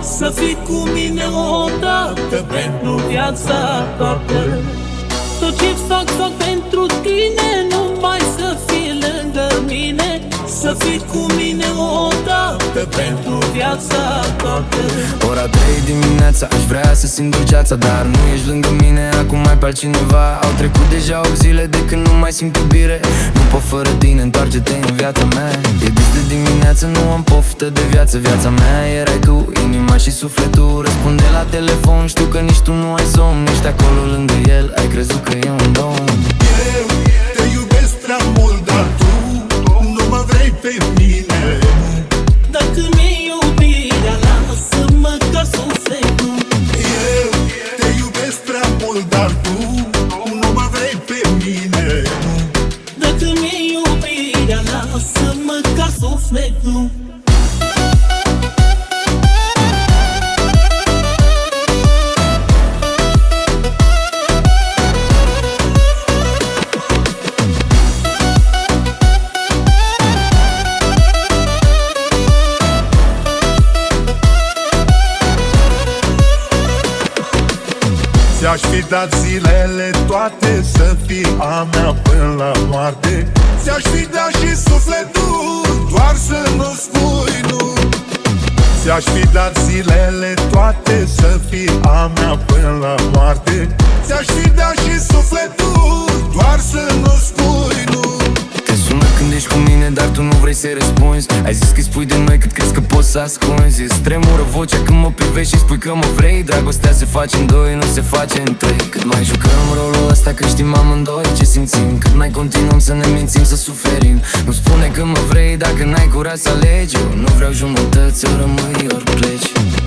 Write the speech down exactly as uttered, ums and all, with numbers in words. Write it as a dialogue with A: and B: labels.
A: să fii cu mine odată pentru viața toată. Tot ce fac, fac pentru tine, numai să fii lângă mine, să fii cu mine odată pentru viața toată.
B: Ora trei dimineața, aș vrea să simt dulceața, dar nu ești lângă mine, acum mai pe altcineva. Au trecut deja o zile de când nu mai simt iubire. Nu pot fără tine, întoarce-te în viața mea. E dis de dimineață, nu am poftă de viață. Viața mea erai tu, inima și sufletul. Răspunde la telefon, știu că nici tu nu ai somn. Ești acolo lângă el, ai crezut că e un domn.
C: Eu te iubesc prea mult, dar tu nu mă vrei pe mine.
A: Dacă mi-e iubirea, lasă-mă ca sufletul.
C: Eu te iubesc prea mult, dar tu nu mă vrei pe mine.
A: Dacă mi-e iubirea, lasă-mă ca sufletul.
C: Ți-aș fi dat zilele toate să fii a mea până la moarte. Ți-aș fi dat și sufletul, doar să nu spui nu. Ți-aș fi dat zilele toate să fii a mea până la moarte. Ți-aș fi dat și sufletul, doar să nu spui nu.
B: Te sună când ești cu mine, dar tu nu vrei să-i răspunzi. Ai zis că-i spui de noi cât crezi că poți să ascunzi. Îți tremură vocea când mă privești și spui că mă vrei. Dragostea se face în doi, nu se face în trei. Cât mai jucăm rolul ăsta că știm amândoi ce simțim, cât mai continuăm să ne mințim, să suferim. Nu spune că mă vrei dacă n-ai curaj să alegi. Eu nu vreau jumătăți, ori rămâi, ori pleci.